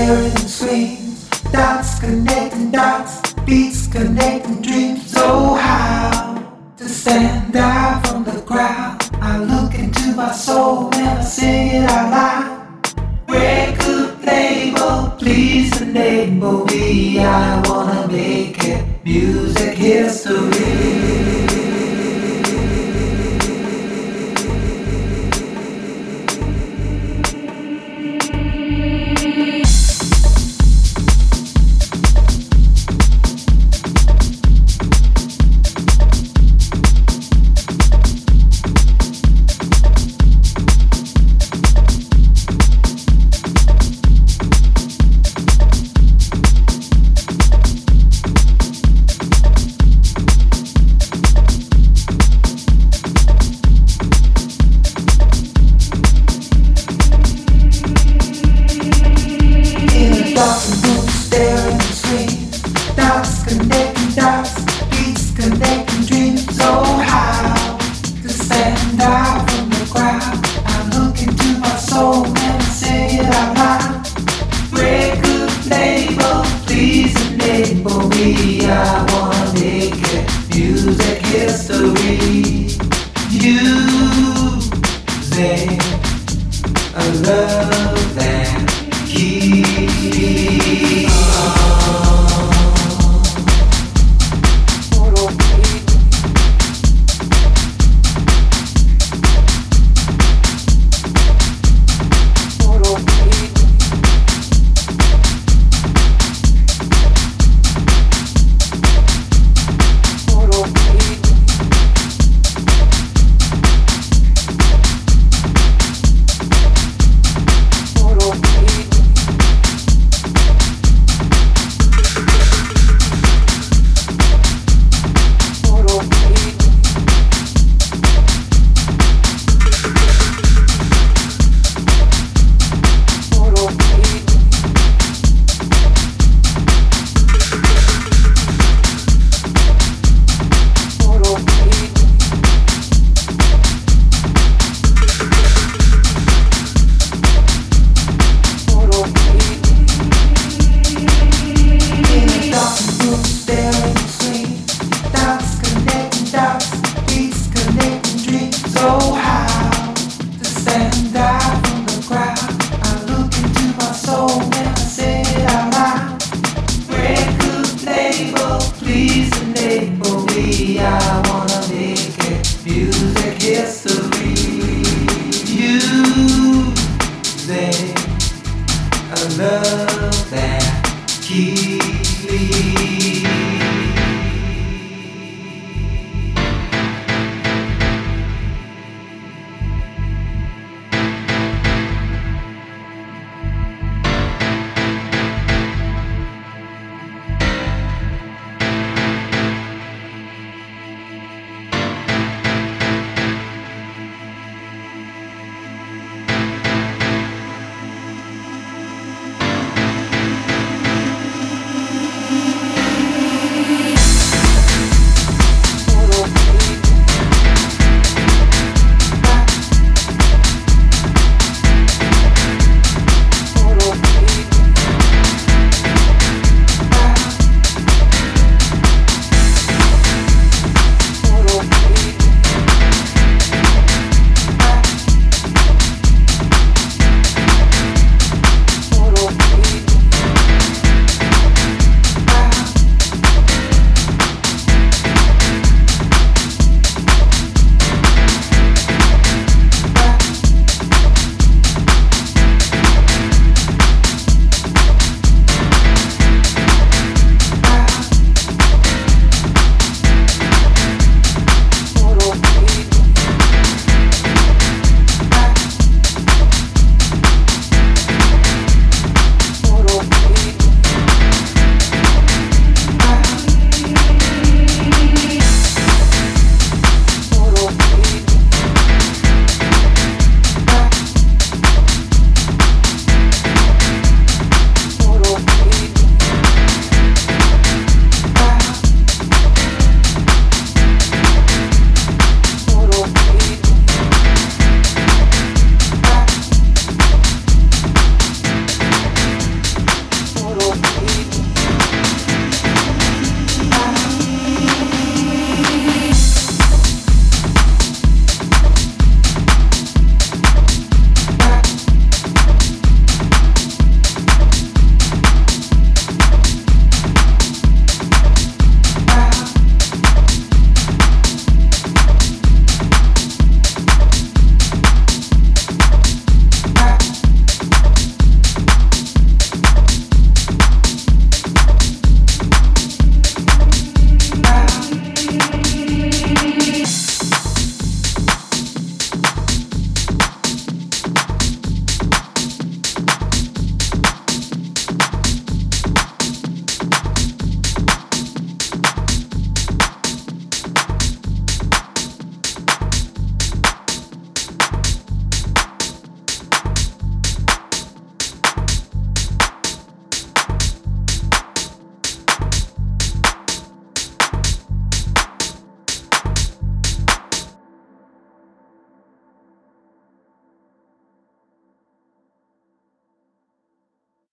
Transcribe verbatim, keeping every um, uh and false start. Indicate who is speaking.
Speaker 1: staring and screams. Dots connecting dots, beats connecting dreams. Oh, how to stand out from the crowd. I look into my soul and I sing it out loud. Record label, please enable me. I wanna make it music history. Staring and screams, dots connecting dots, beats connecting dreams. Oh, how to stand out from the crowd. I look into my soul and I say it out loud. Record label, please enable me. I wanna make it music history. Using a love that keeps. So how to stand out from the crowd. I look into my soul and I say it out loud. Record label, please enable me. I wanna make it music history. Using a love that keeps me.